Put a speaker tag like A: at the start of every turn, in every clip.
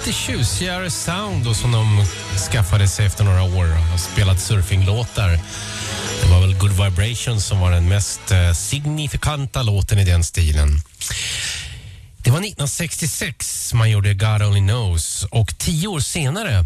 A: lite tjusigare sound då, som de skaffade sig efter några år och har spelat surfinglåtar. Det var väl Good Vibrations som var den mest signifikanta låten i den stilen. Det var 1966 man gjorde God Only Knows, och 10 år senare,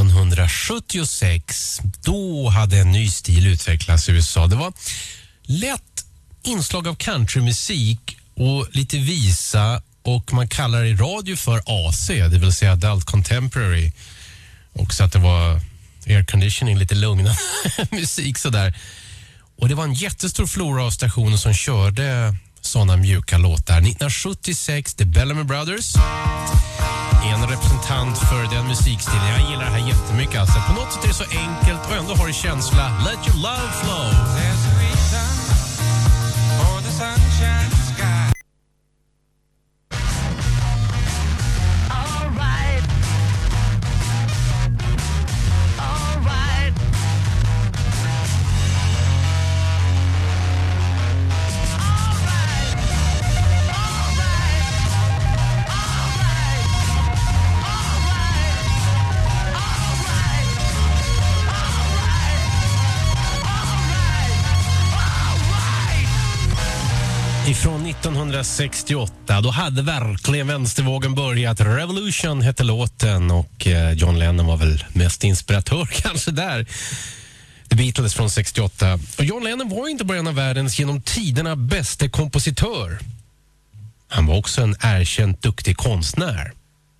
A: 1976, då hade en ny stil utvecklats i USA. Det var lätt inslag av countrymusik och lite visa, och man kallar det i radio för AC, det vill säga Adult Contemporary. Och så att det var air conditioning, lite lugnare musik sådär. Och det var en jättestor flora av stationer som körde sådana mjuka låtar. 1976, The Bellamy Brothers. En representant för den musikstilen. Jag gillar det här jättemycket. Alltså. På något sätt är det så enkelt och ändå har det känsla. Let your love flow. There's a reason for the sunshine sky. Ifrån 1968, då hade verkligen vänstervågen börjat. Revolution hette låten, och John Lennon var väl mest inspiratör kanske där. The Beatles från 68. Och John Lennon var inte bara en av världens genom tiderna bästa kompositör. Han var också en erkänt duktig konstnär.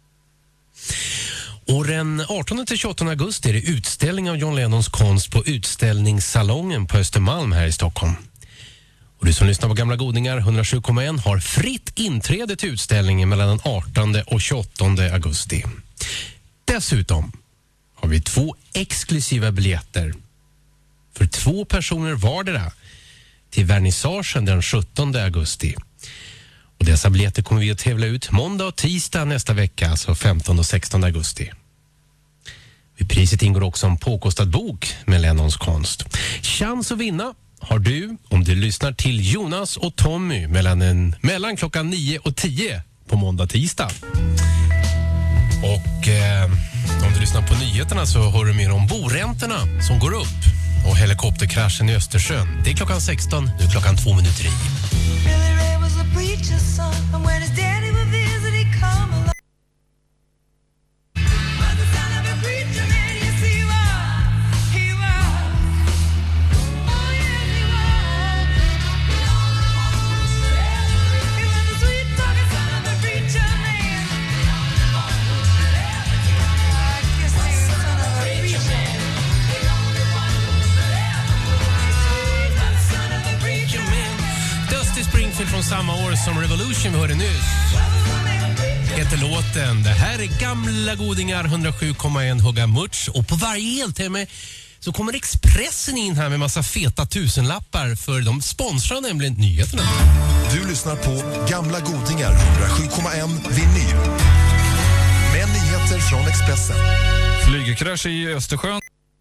A: Och den 18-28 augusti är det utställning av John Lennons konst på utställningssalongen på Östermalm här i Stockholm. Och du som lyssnar på Gamla Godingar 107,1 har fritt inträde till utställningen mellan den 18 och 28 augusti. Dessutom har vi 2 exklusiva biljetter för 2 personer vardera till vernissagen den 17 augusti. Och dessa biljetter kommer vi att tävla ut måndag och tisdag nästa vecka, alltså 15 och 16 augusti. Vid priset ingår också en påkostad bok med Lennons konst. Chans att vinna har du om du lyssnar till Jonas och Tommy mellan klockan 9 och 10 på måndag och tisdag. Och om du lyssnar på nyheterna så hör du mer om boräntorna som går upp och helikopterkraschen i Östersjön. Det är klockan 16, nu klockan 2 minuter i. Från samma år som Revolution vi hörde nyss heter låten. Det här är Gamla Godingar 107,1 Hugga Muts, och på varje heltimme så kommer Expressen in här med massa feta tusenlappar, för de sponsrar nämligen nyheterna.
B: Du lyssnar på Gamla Godingar 107,1 vinyl med nyheter från Expressen.
C: Flygerkrasch i Östersjön.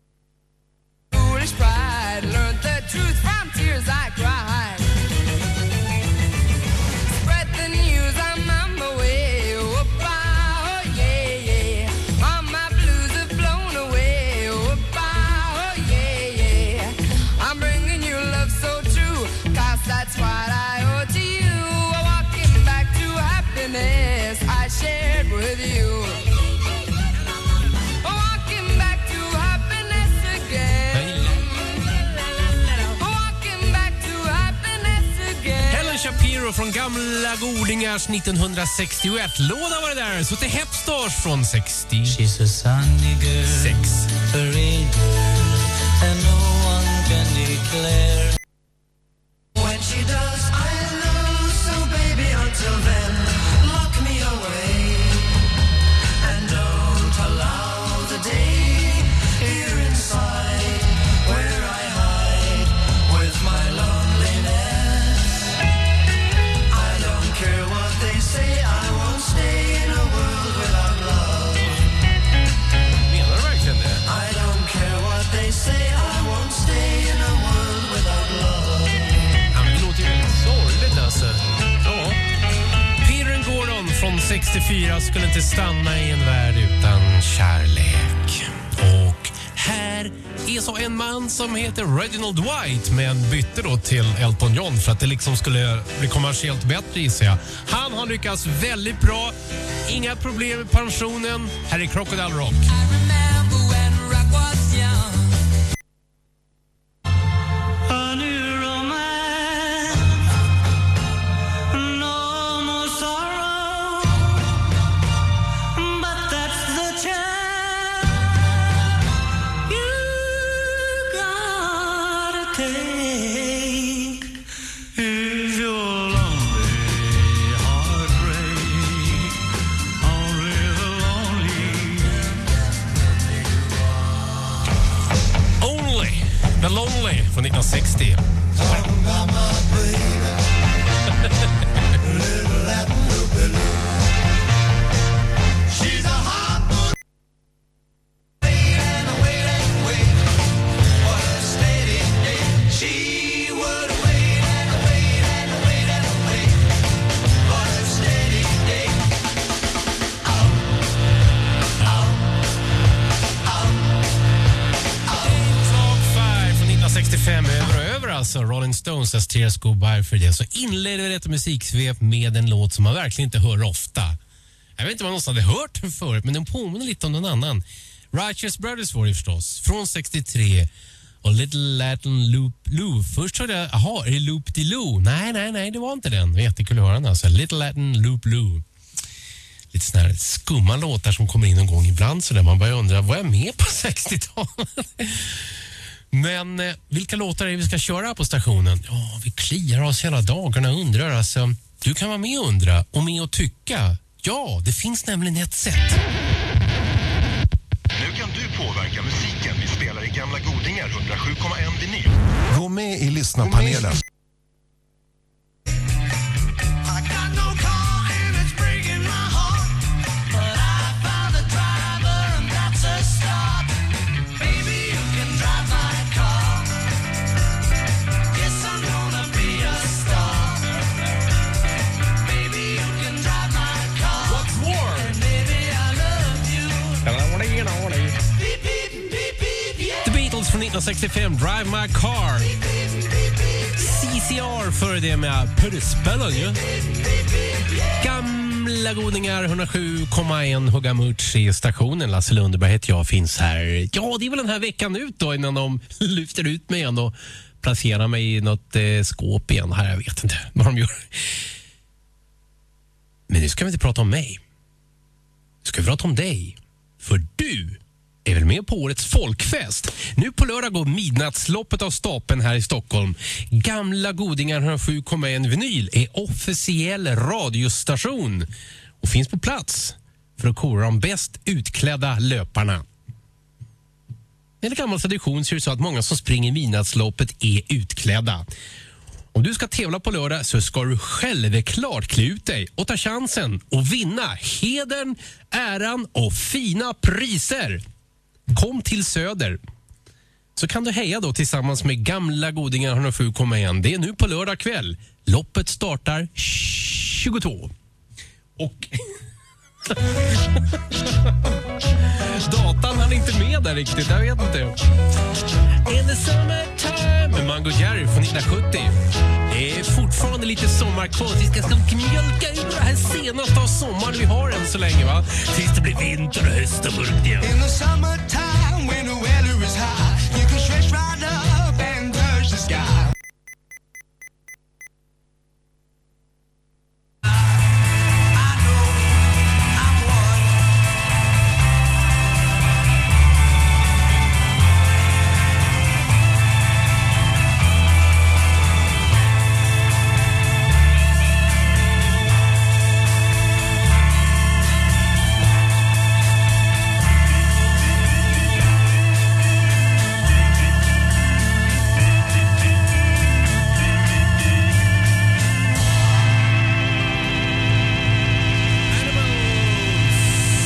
A: Från Gamla Godingars 1961 låda var det där. Så till Hepstars från 60.
D: She's a sunny girl,
A: 6.
D: a real girl, and no one can declare. When she does, I lose, so baby until then, lock me away, and don't allow the day here inside, where I hide with my loneliness. Care what they say, I won't stay in a world without love.
A: Menar du verkligen det?
D: I don't care what they say, I won't stay in a world without
A: 1964 skulle inte stanna i en värld utan kärlek. Och här är så en man som heter Reginald Dwight, men bytte då till Elton John för att det liksom skulle bli kommersiellt bättre, gissar jag. Han har lyckats väldigt bra. Inga problem med pensionen. Här är Crocodile Rock. The Lonely från 1960. Alltså Rolling Stones as Tears Go By, för det så inleder detta musiksvep med en låt som man verkligen inte hör ofta. Jag vet inte om man någonsin hade hört den förut, men den påminner lite om någon annan. Righteous Brothers var det förstås, från 63. Och Little Latin Loop Lou. Först hörde jag, jaha, är det Loop de Lou? Nej, det var inte den. Jättekul att höra den alltså. Little Latin Loop Lou. Lite sån här skumma låtar som kommer in någon gång ibland, så där man börjar undra, vad är jag med på 60-talet? Men vilka låtar är det vi ska köra på stationen? Ja, vi kliar oss hela dagarna och undrar. Alltså, du kan vara med och undra och med och tycka. Ja, det finns nämligen ett sätt.
B: Nu kan du påverka musiken. Vi spelar i gamla godingar 107,1 vinyl. Gå med i lyssnarpanelen.
A: Från 1965, Drive My Car. CCR före det med Purspelen ju. Gamla godingar 107,1 Högamurts i stationen. Lasse Lundberg heter jag, finns här. Ja, det är väl den här veckan ut då innan de lyfter ut mig igen och placerar mig i något skåp igen här. Jag vet inte vad de gör. Men nu ska vi inte prata om mig. Nu ska vi prata om dig. För du är väl med på årets folkfest. Nu på lördag går midnattsloppet av stapeln här i Stockholm. Gamla godingar 107,1 vinyl är officiell radiostation och finns på plats för att kora de bäst utklädda löparna. Enligt gammal tradition så är det så att många som springer midnattsloppet är utklädda. Om du ska tävla på lördag så ska du självklart klä ut dig och ta chansen och vinna hedern, äran och fina priser. Kom till Söder så kan du heja då tillsammans med gamla godingar 107,1. Det är nu på lördag kväll. Loppet startar 22. Och datan hann inte med där riktigt, jag vet inte. In the summertime med Mango Jerry från 1970. Det är fortfarande lite sommarkvar. Vi ska mjölka ur det här senaste av sommaren vi har än så länge, va? Tills det blir vinter och höst och mörkt igen.
E: In the summertime when the weather is high, you can stretch right up and touch the sky.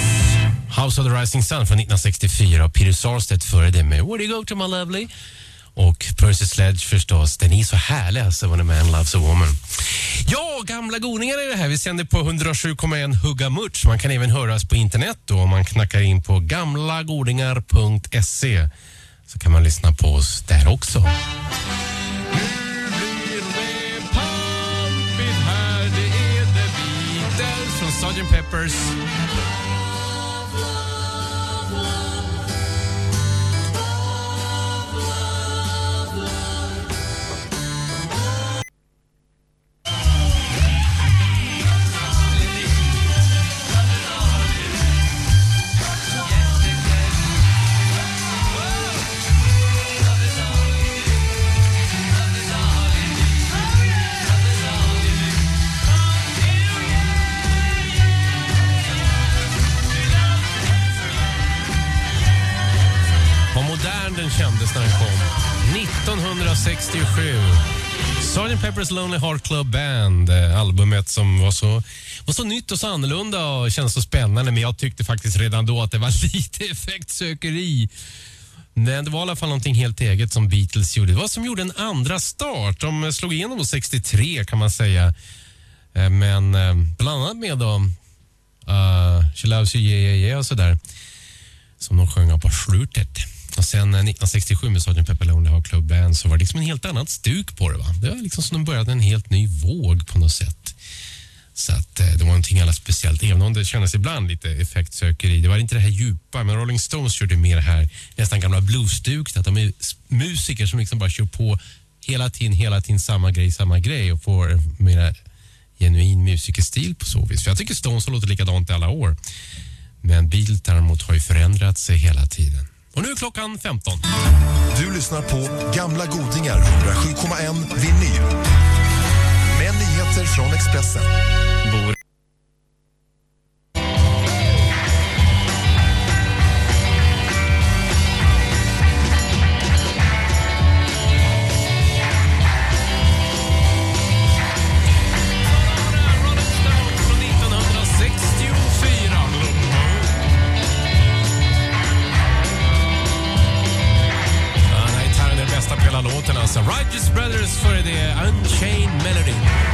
A: House of the Rising Sun från 1964 och Peter Sarstedt före det med Where do you go to my lovely? Och Percy Sledge förstås, den är så härlig alltså, When a Man Loves a Woman. Ja, gamla godingar är det här. Vi sänder på 107,1 Hugga Murts. Man kan även höras på internet då. Om man knackar in på gamlagodingar.se så kan man lyssna på oss där också. Nu blir det pampigt här. Det är The Beatles från Sgt. Peppers. Den kändes när den kom 1967. Sgt. Pepper's Lonely Heart Club Band, albumet som var så nytt och så annorlunda och kändes så spännande, men jag tyckte faktiskt redan då att det var lite effektsökeri. Men det var i alla fall någonting helt eget som Beatles gjorde. Det var som gjorde en andra start. De slog igenom 63 kan man säga. Men bland annat med då She Loves You, Yeah, Yeah, Yeah och sådär. Som de sjöng på slutet. Och sen 1967 med Sgt. Pepper's Lonely Heart Club Band så var det liksom en helt annat stuk på det, va? Det var liksom som de började en helt ny våg på något sätt. Så att det var någonting alldeles speciellt, även om det kändes ibland lite effektsökeri. Det var inte det här djupa, men Rolling Stones körde mer här nästan gamla bluesstuk, att de är musiker som liksom bara kör på hela tiden samma grej och får mer genuin musikerstil på så vis. För jag tycker Stones har låtit likadant i alla år. Men Beatles däremot har ju förändrat sig hela tiden. Och nu är klockan 15.
B: Du lyssnar på Gamla godingar 107,1 vinyl. Med nyheter från Expressen.
A: Låten alltså. Righteous Brothers för det Unchained Melody.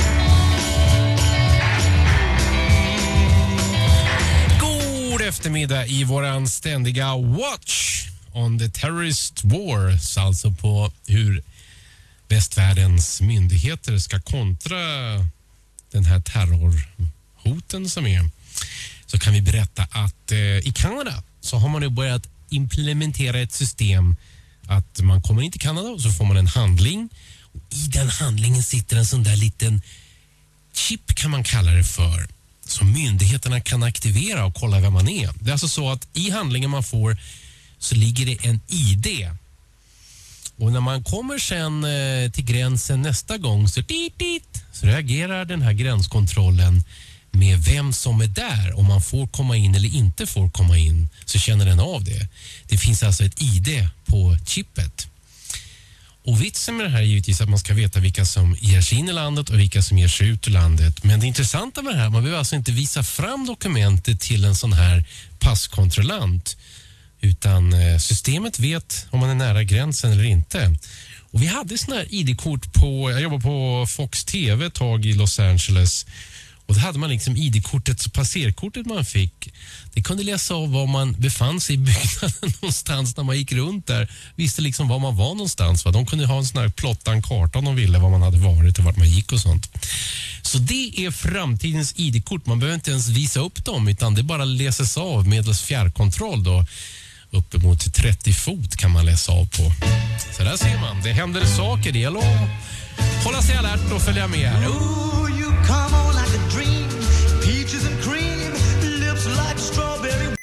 A: God eftermiddag i våran ständiga Watch on the Terrorist Wars, alltså på hur västvärldens myndigheter ska kontra den här terrorhoten som är. Så kan vi berätta att i Kanada så har man nu börjat implementera ett system att man kommer in till Kanada och så får man en handling. Och i den handlingen sitter en sån där liten chip kan man kalla det för. Som myndigheterna kan aktivera och kolla vem man är. Det är alltså så att i handlingen man får så ligger det en ID. Och när man kommer sen till gränsen nästa gång så reagerar den här gränskontrollen med vem som är där, om man får komma in eller inte får komma in, så känner den av det. Det finns alltså ett ID på chippet. Och vitsen med det här är givetvis att man ska veta vilka som ger sig in i landet och vilka som ger sig ut ur landet. Men det intressanta med det här, man behöver alltså inte visa fram dokumentet till en sån här passkontrollant, utan systemet vet om man är nära gränsen eller inte. Och vi hade sån här ID-kort på, jag jobbade på Fox TV ett tag i Los Angeles. Och då hade man liksom ID-kortet, så passerkortet man fick, det kunde läsa av var man befann sig i byggnaden någonstans när man gick runt där. Visste liksom var man var någonstans. Va? De kunde ha en sån här plottan karta om de ville, var man hade varit och vart man gick och sånt. Så det är framtidens ID-kort. Man behöver inte ens visa upp dem, utan det bara läses av medelst fjärrkontroll då. Uppemot 30 fot kan man läsa av på. Så där ser man, det händer saker. Det gäller att hålla sig alert och följa med här.
E: Come on like a dream, peaches and cream, lips like strawberry.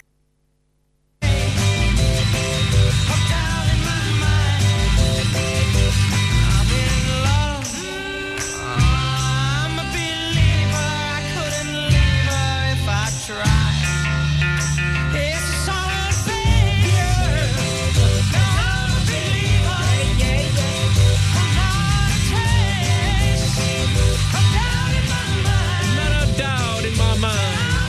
E: I'm down in my mind, I'm in love, I'm a believer, I couldn't leave her if I tried. It's a song of failure, I'm a believer, I'm not a taste, I'm down in my mind.
A: Doubt in my mind.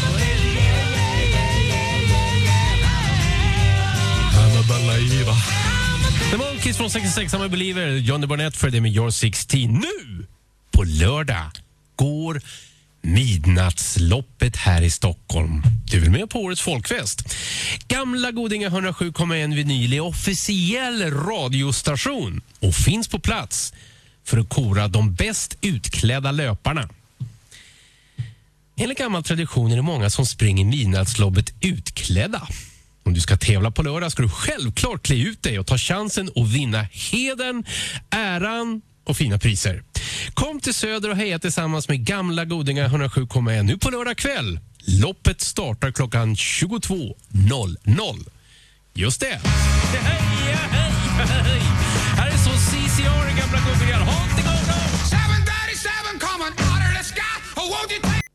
A: från 66 I'm a Believer, Johnny Barnett för det med Your 16. Nu på lördag går midnattsloppet här i Stockholm. Du är väl med på årets folkfest? Gamla Godinga 107,1 vinyl är officiell radiostation och finns på plats för att kora de bäst utklädda löparna. Enligt gammal tradition är det många som springer midnattsloppet utklädda. Om du ska tävla på lördag ska du självklart klä ut dig och ta chansen att vinna hedern, äran och fina priser. Kom till Söder och heja tillsammans med Gamla Godinga 107,1 nu på lördag kväll. Loppet startar klockan 22.00. Just det. Hej, hej, hej. Här är så CCR i Gamla Godingar. Håll till gång då!
E: 737 coming out of the sky. Oh, won't you take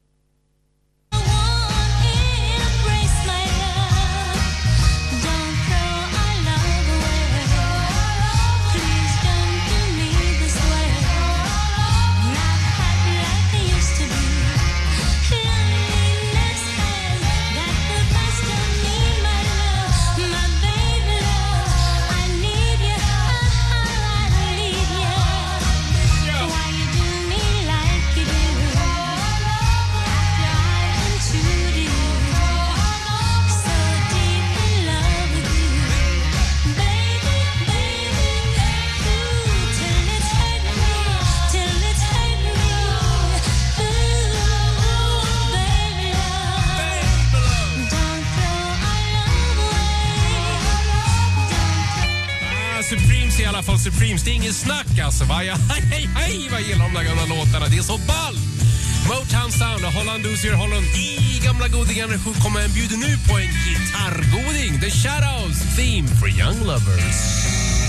A: Supremes i alla fall, Supremes. Det är ingen snack alltså. Hej, vad gillar de där gamla låtarna. Det är så ball. Motown Sound och Holland Dozier Holland i Gamla Godingar 7,1 bjuder nu på en gitarrgoding. The Shadows Theme for Young Lovers.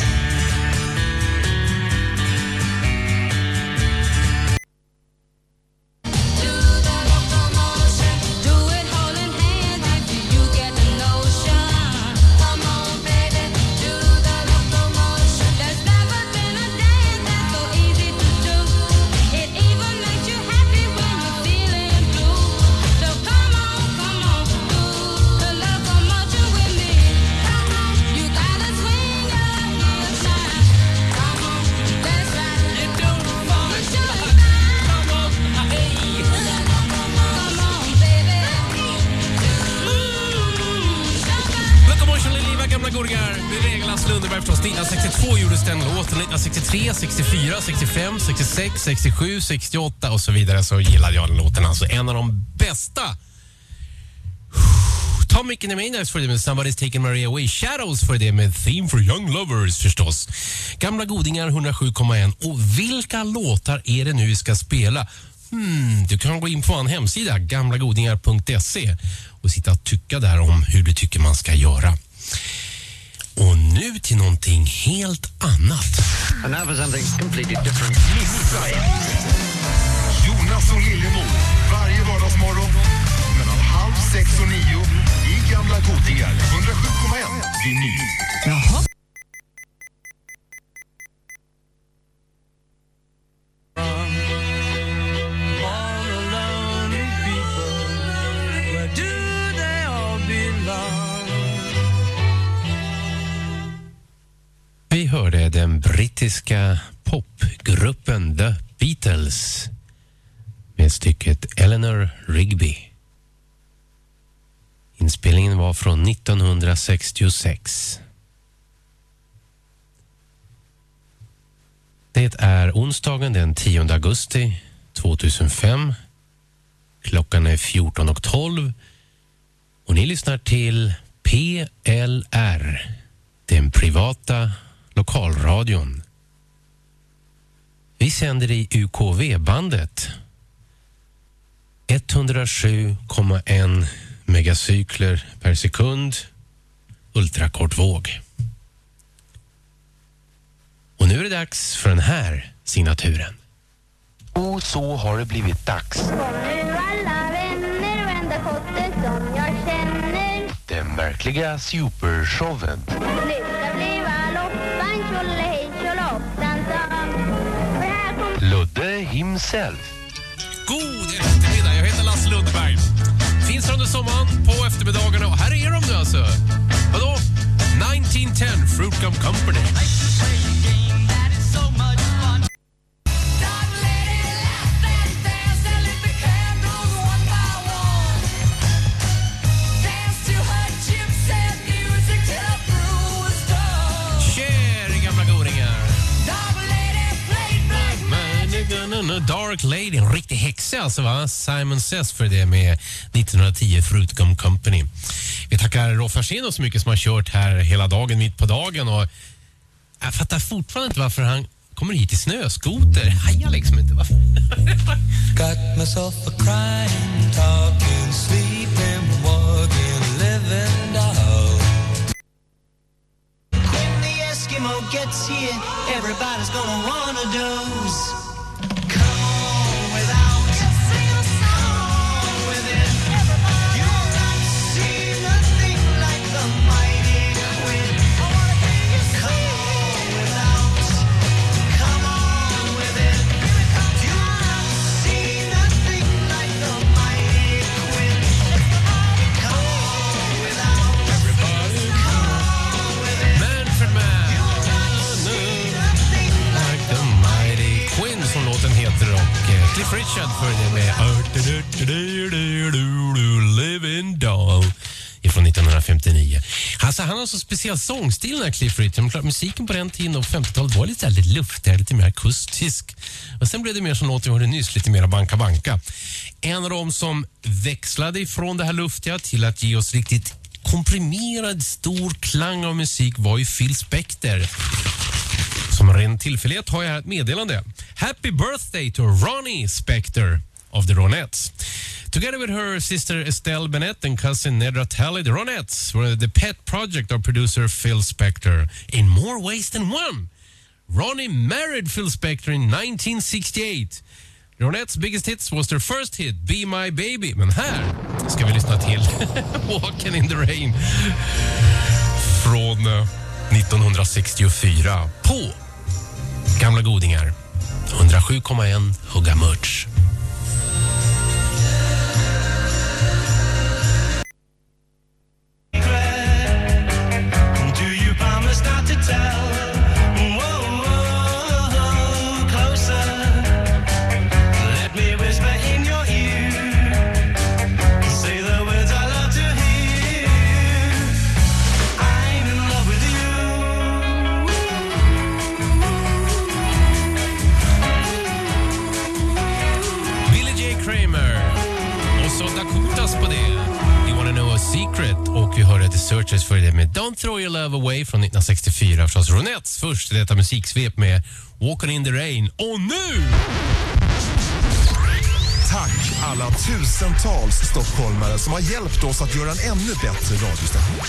A: Reglas Lundeberg förstås. 1962 gjordes den låten. 1963, 64, 65, 66, 67, 68 och så vidare så gillade jag den låten. Alltså en av de bästa. Tom Micken and Maynards för det med Somebody's Taken Maria Away. Shadows för det med Theme for Young Lovers förstås. Gamla Godingar 107,1. Och vilka låtar är det nu vi ska spela? Du kan gå in på en hemsida, gamlagodingar.se och sitta och tycka där om hur du tycker man ska göra. Och nu till någonting helt annat.
F: And now for something completely different.
B: Jonas och Lillemor varje vardagsmorgon mellan 5:30 och 9 i Gamla Godingar 107,1 vinyl.
E: Jaha.
A: Vi hörde den brittiska popgruppen The Beatles med stycket Eleanor Rigby. Inspelningen var från 1966. Det är onsdagen den 10 augusti 2005. Klockan är 14:12 och ni lyssnar till PLR, den privata lokalradion. Vi sänder i UKV-bandet 107,1 megacykler per sekund, ultrakortvåg. Och nu är det dags för den här signaturen. Och så har det blivit dags.
G: Kom nu alla vänner och ända kotte som jag känner.
A: Den märkliga supershowen.
G: Nu ska bliva loppan, tjolle hej tjoloppan sam. För här kommer
A: Ludde himself. God eftermiddag, jag heter Lasse Lundberg. Finns under sommaren på eftermiddagarna och här är de nu alltså. Vadå? 1910 Fruit Gum Company. A Dark Lady, en riktig häxa alltså, va? Simon Says för det med 1910 Fruit Gum Company. Vi tackar Rolf Arsén så mycket som har kört här hela dagen, mitt på dagen, och jag fattar fortfarande inte varför han kommer hit i snöskoter. Hajar liksom inte varför.
D: Got myself a crying, talking, sleeping, walking, living doll. When the Eskimo gets here, everybody's gonna wanna doze. Come on without, sing a song with it. You'll not see nothing like the mighty Queen. I wanna hear you come on without, come on with it. You'll not see nothing like the mighty Queen. Come on without, everybody come on with it.
A: Manfred Mann, like the mighty Queen som låten heter, och Cliff Richard för det med Living Doll från 1959. Alltså, han har så speciell sångstil, den här Cliff Richard. Musiken på den tiden och 50-talet var lite luftigare, lite mer akustisk. Och sen blev det mer som låter vi hörde nyss, lite mer banka. En av dem som växlade ifrån det här luftiga till att ge oss riktigt komprimerad, stor klang av musik var ju Phil Spector. Som ren tillfällighet har jag här ett meddelande. Happy birthday to Ronnie Spector of the Ronettes. Together with her sister Estelle Bennett and cousin Nedra Talley, the Ronettes were the pet project of producer Phil Spector in more ways than one. Ronnie married Phil Spector in 1968. The Ronettes' biggest hits was their first hit, Be My Baby. Men här ska vi lyssna till Walking in the Rain från 1964 på Gamla Godingar 107,1 Hugga Merch.
D: Do you promise not to tell? Whoa, closer. Let me whisper in your ear. Say the words I love to hear. I'm in love with you.
A: Billy J. Kramer och så Dakotas på det. You wanna know a secret, och vi hörde The Searchers för det med Don't Throw Your Love Away från 1964. Förstås Ronettes först i detta musiksvep med Walking in the Rain. Och nu!
B: Tack alla tusentals stockholmare som har hjälpt oss att göra en ännu bättre radiostation.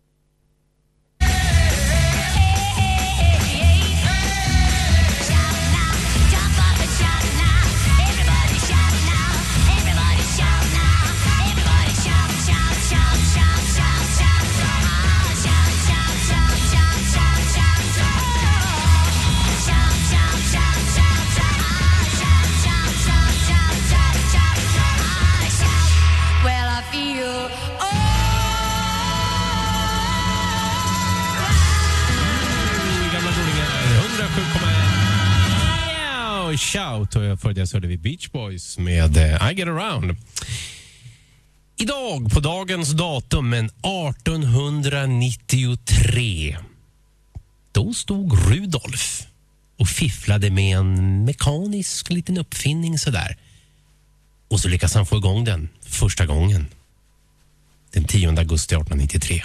E: Well, I feel
A: Gamla Godingar 107,1. Shout, och för det så hörde vi Beach Boys med I Get Around. Idag, på dagens datum, men 1893, då stod Rudolf och fifflade med en mekanisk liten uppfinning sådär. Och så lyckas han få igång den första gången. Den 10 augusti 1893.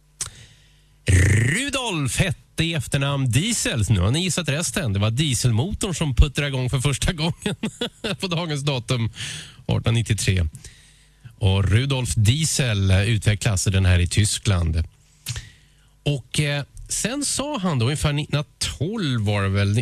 A: Rudolf hette i efternamn Diesel. Nu har ni gissat resten. Det var dieselmotorn som puttrade igång för första gången på dagens datum 1893. Och Rudolf Diesel utvecklades den här i Tyskland. Och sen sa han då ungefär 1912 var det väl,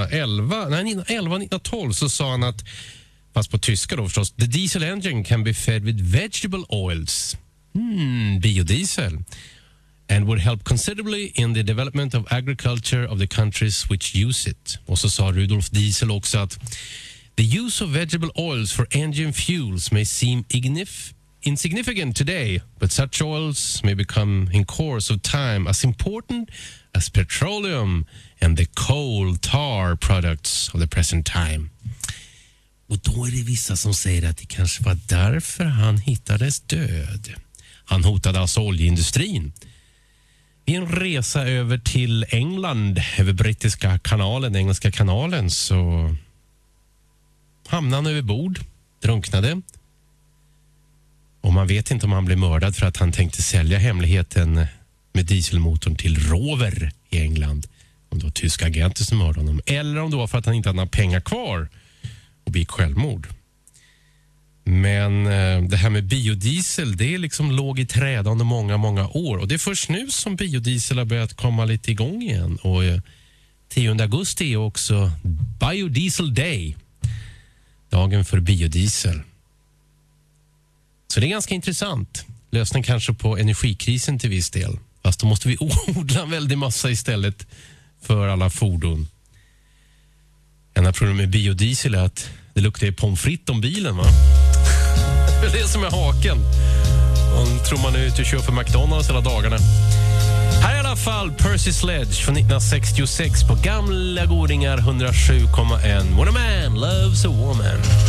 A: 1912 så sa han att, fast på tyska då förstås, the diesel engine can be fed with vegetable oils. Biodiesel. And would help considerably in the development of agriculture of the countries which use it. Och så sa Rudolf Diesel också att the use of vegetable oils for engine fuels may seem insignificant today, but such oils may become in course of time as important as petroleum and the coal tar products of the present time. Och då är det vissa som säger att det kanske var därför han hittades död. Han hotade alltså oljeindustrin. I en resa över till England, över brittiska kanalen, engelska kanalen, så hamnade han över bord, drunknade. Och man vet inte om han blev mördad för att han tänkte sälja hemligheten med dieselmotorn till Rover i England. Om det var tyska agenter som mördade honom. Eller om det var för att han inte hade några pengar kvar och begick självmord. Men det här med biodiesel, det är liksom låg i träda under många, många år. Och det är först nu som biodiesel har börjat komma lite igång igen. Och 10 augusti är också Biodiesel Day. Dagen för biodiesel. Så det är ganska intressant. Lösning kanske på energikrisen till viss del. Fast då måste vi odla en väldig massa istället för alla fordon. Enda problem med biodiesel är att det luktar ju pommes frites om bilen, va? Det är det som är haken. Man tror man är ute och kör för McDonalds hela dagarna. Här i alla fall Percy Sledge från 1966 på gamla godingar 107,1. When a man loves a woman.